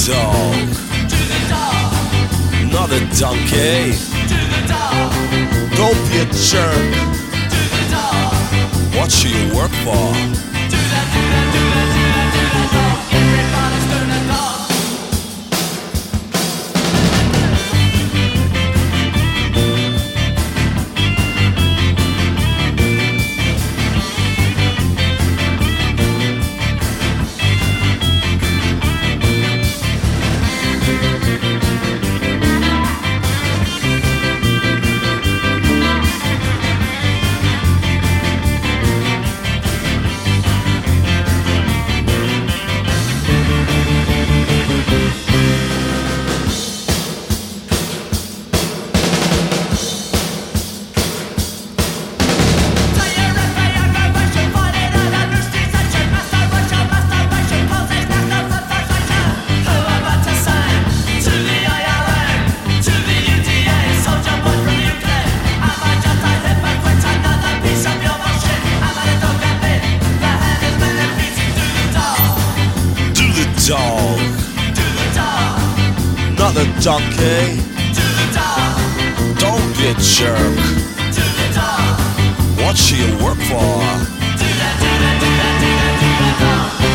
dog, not a donkey. Don't be a jerk. What should you work for? Dog, not a donkey. Don't be a jerk. What should you work for?